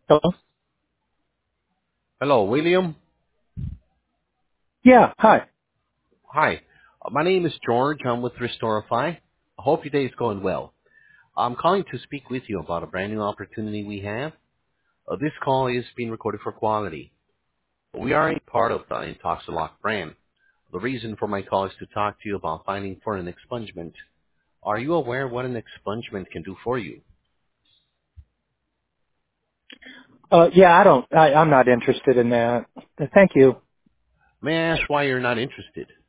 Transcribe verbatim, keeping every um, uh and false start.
Hello? Hello, William. Yeah, hi. Hi. Uh, My name is George. I'm with Restorify. I hope your day is going well. I'm calling to speak with you about a brand new opportunity we have. Uh, this call is being recorded for quality. We are a part of the Intoxilock brand. The reason for my call is to talk to you about finding for an expungement. Are you aware what an expungement can do for you? Uh, yeah, I don't, I, I'm not interested in that. Thank you. May I ask why you're not interested?